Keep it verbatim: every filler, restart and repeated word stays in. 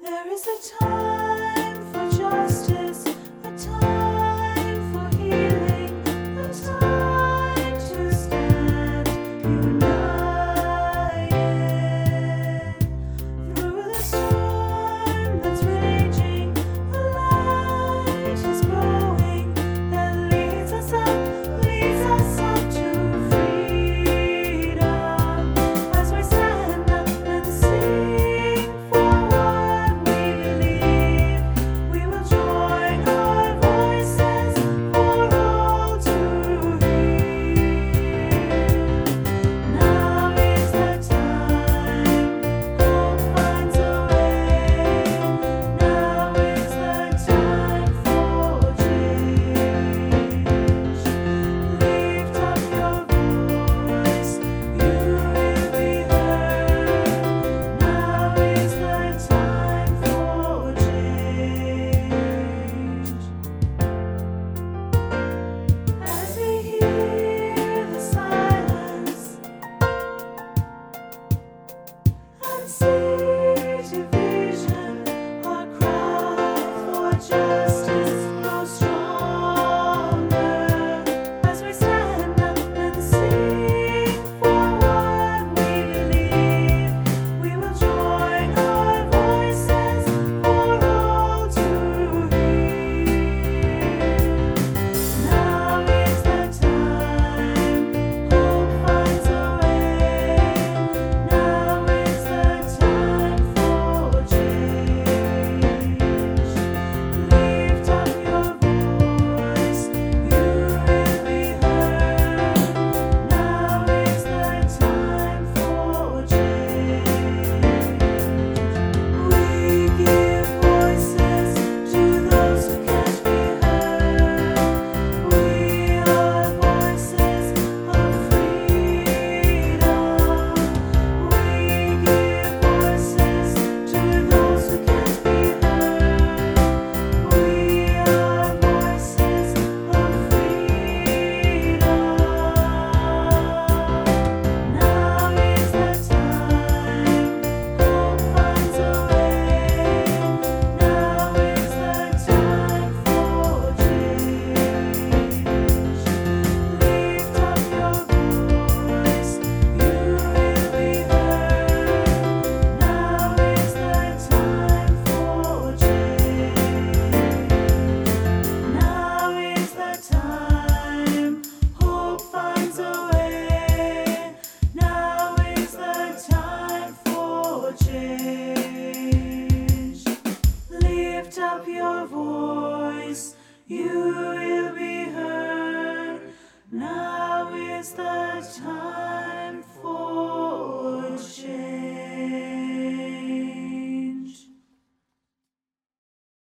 There is a time for justice, a time for healing, a time to stand united. Through the storm that's raging, the light is growing that leads us up, leads us up to freedom. As we stand up and sing for what we believe, we will join our voices for all to hear. Now is the time, hope finds a way. Now is the time for change. Lift up your voice, you will be heard. Now is the time for change. As we hear the silence and see division, our cry for justice grows stronger. As we stand up and sing for what we believe, we will join our voices for all to hear. Now is the time, hope finds a way. Now is the time for change. Lift up your voice, you will be heard. Now is the time for change. We give voices to those who can't be heard. We are voices of freedom. We give voices to those who can't be heard. We are voices of freedom. Now is the time, hope finds a way. Now is the time for change. Lift up your voice, you will be heard. Now is the time for change. Now is the time, hope finds a way. Now is the time for change. Lift up your voice, you will be heard. Now is the time.